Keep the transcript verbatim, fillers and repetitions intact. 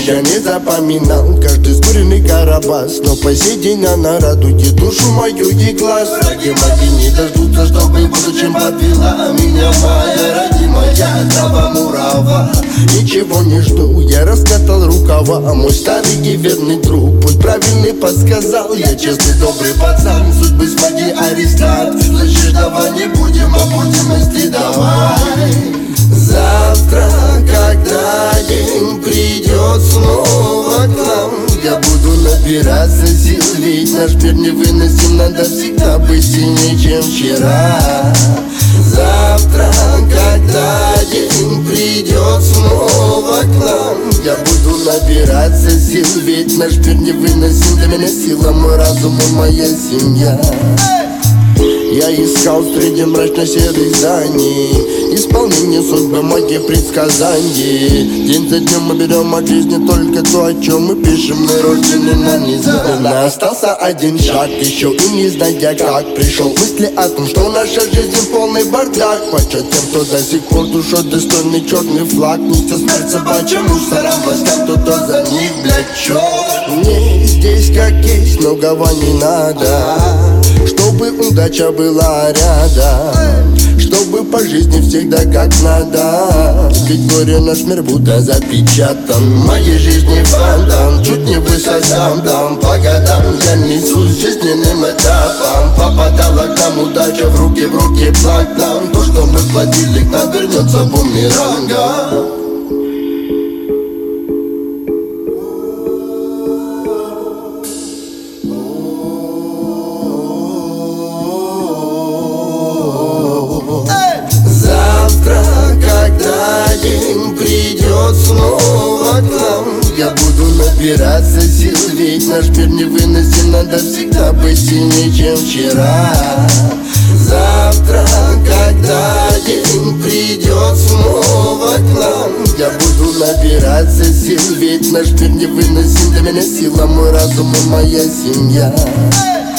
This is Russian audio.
я не запоминал каждый скуренный карабас, но по сей день она радует душу мою и глаз. Ради мои не дождутся, чтобы в будущем подвела меня моя родимая трава мурава. Ничего не жду, я раскатал рукава, а мой старый и верный друг путь правильный подсказал. Я честный добрый пацан, судьбы своей арестант. Слышишь, давай не будем, а будем мести, давай. Завтра, когда день придет снова к нам, я буду набираться сил, ведь наш мир невыносим. Надо всегда быть сильнее, чем вчера. Завтра, когда день придет снова к нам, я буду набираться сил, ведь наш мир невыносим. Для меня сила, мой разум и моя семья. Я искал среди мрачно-серых зданий исполнение судьбы моих предсказаний. День за днем мы берем от жизни только то, о чем мы пишем. Мы рождены на незаданно. Остался один шаг еще, и не зная как пришел мысли о том, что наша жизнь полный бардак. Почет тем, кто до сих пор душой достойный черный флаг несет смерть собачьим мусором, властям, кто-то за них, блядь, чё? Мне здесь как есть, многого не надо, чтобы удача была рядом, чтобы по жизни всегда как надо. Ведь горе наш мир будто запечатан. В моей жизни фонтан, чуть не высох сам там. По годам я несусь жизненным этапом. Попадала к нам удача в руки, в руки платам. То, что мы платили, к нам вернется бумерангом. Завтра, когда день придет снова к нам, я буду набираться сил, ведь наш мир невыносим. Надо всегда быть сильнее, чем вчера. Завтра, когда день придет снова к нам, я буду набираться сил, ведь наш мир невыносим. Для меня сила, мой разум и моя семья.